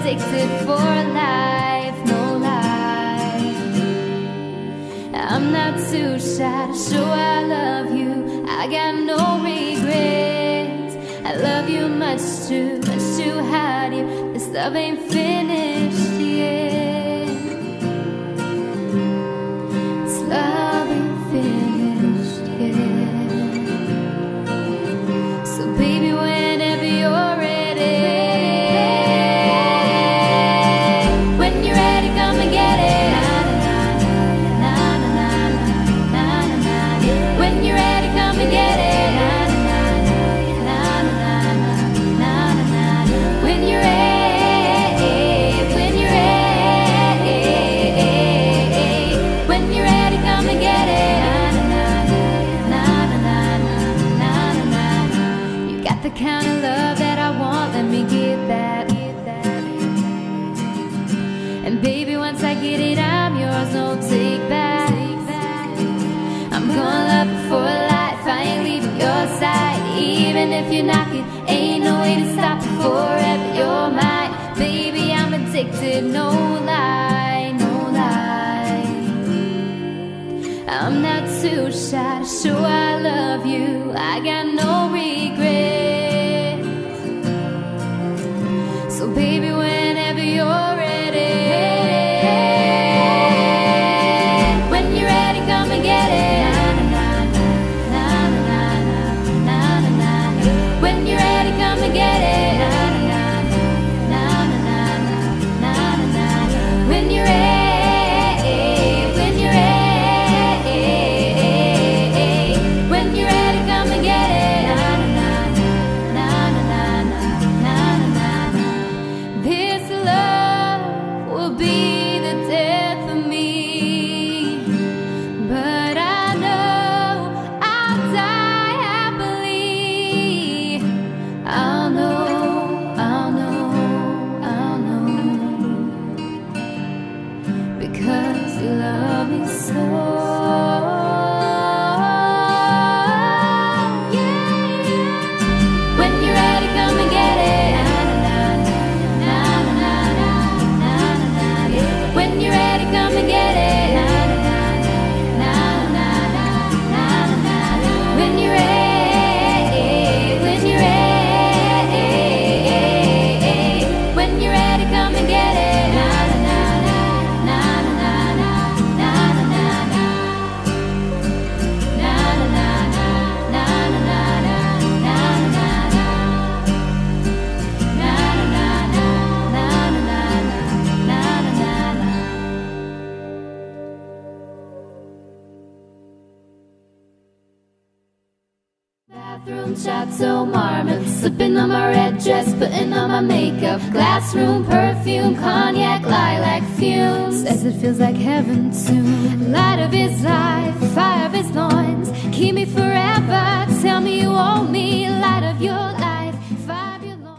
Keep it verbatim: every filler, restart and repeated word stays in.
addicted for life, no lie. I'm not too shy to show I love you. I got no regrets. I love you much too much to hide you. This love ain't finished yet. This love ain't finished yet. So baby, whenever you're ready, when you're ready, come and get it. When you're ready, come and get it. When you're ready, when you're ready, when you're ready, come and get it. You got the kind of love that I want, let me get that. And baby, once I get it, I'm yours, no take back. I'm gonna love you for life, I ain't leaving your side. Even if you knock it, ain't no way to stop it forever, you're mine. Baby, I'm addicted, no lie, no lie. I'm not too shy to show I love you. I got no regrets. So baby, whenever you're ready, when you're ready, come and get it. When you're ready, come and get it. When you're ready, when you're ready, when you're ready, come and get it. This love will be the death of me, but I know I'll die happily. I'll know, I'll know, I'll know, because you love me so. Yeah. When you're ready, come and get it. When you're ready, come and get it. When you're ready, when you're ready, when you're ready, come and get it. Bathroom chat so marmot, slipping on my red dress, putting on my makeup, classroom perfume, cognac, lilac fumes. Says it feels like heaven too. Light of his life, fire of his loins, keep me forever